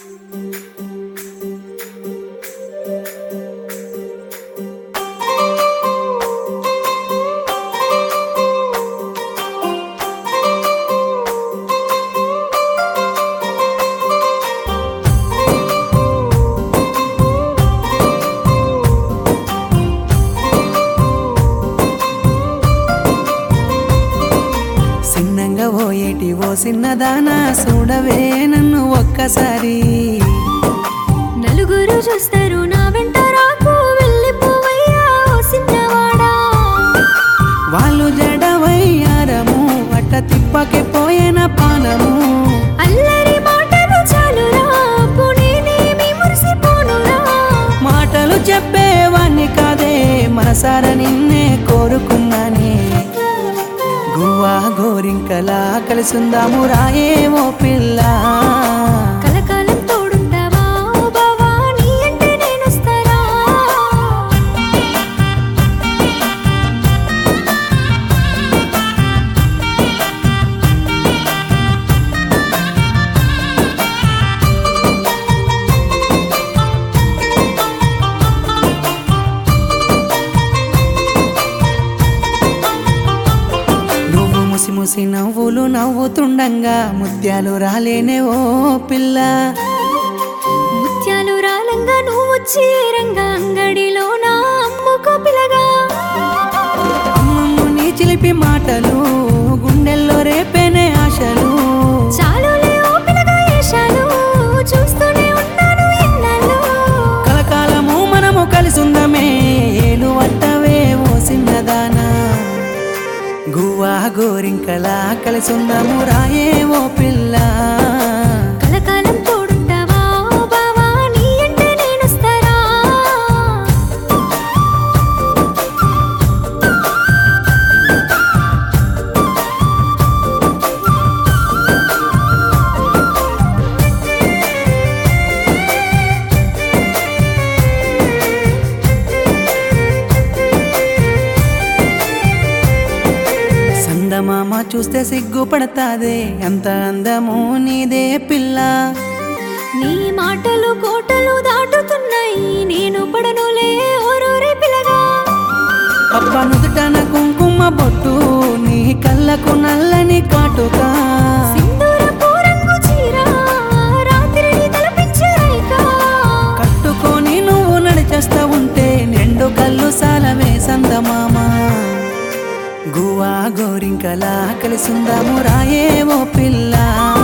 పోయేటి ఓ సిన్నదానా చూడవే నన్ను ఒక్కసారి నలుగురు చూస్తారు నా వెంట రాకు వెళ్ళిపోవయ్యా ఓ సిన్నవాడా వాళ్ళు జడవయ్యారము అట్ట తిప్పకే పోయిన పానము అల్లరి మాటలు చాలురా పునేనేమి మురిసిపోనురా మాటలు చెప్పేవాణ్ణి కాదే మనసార నిన్నే కోరుకున్నానే గువ్వా గోరింకలా కలిసుందాము రాయే ఓ పిల్ల కలకాలం తోడుంటావా ఓ బావా నీ అంటే నేనొస్తారా ముసి ముసి నవ్వులు నవ్వుతుండంగా ముత్యాలు రాలేనే ఓ పిల్ల ముత్యాలు రాలంగా నువ్వు వచ్చి రంగా అంగడిలో నా అమ్ముకో పిలగా అమ్మమ్మ నీ చిలిపి మాటలు గుండెల్లో రేపేనే ఆశలు చాలులే ఓ పిలగా ఏషాలు చూస్తూనే ఉన్నాను ఎన్నాళ్ళు కలకాలము మనము కలిసుందమే ఏలు వట్టవే ఓ సిన్నదానా గువ్వా గోరింకలా కలిసుందాము రాయే ఓ పిల్ల కలకాలం తోడుంటావా ఓ బావా నీ అంటే నేనొస్తారా సందమామ చూస్తే సిగ్గుపడతాదే ఎంత అందము నీదే పిల్ల నీ మాటలు కోటలు దాటుతున్నాయి నేను పడనులే ఓరోరే పిలగా అబ్బ నుదుటన కుంకుమ బొట్టు నీ కళ్ళకు నల్లని కాటుక సింధూరపు రంగు చీర రాత్రిని తలపించే రేఖ కట్టుకొని నువ్వు నడిచేస్తా ఉంటే నిండు కళ్ళు సాలవే సందమామ గువ్వా గోరింకలా కలిసుందాము రాయే ఓ పిల్ల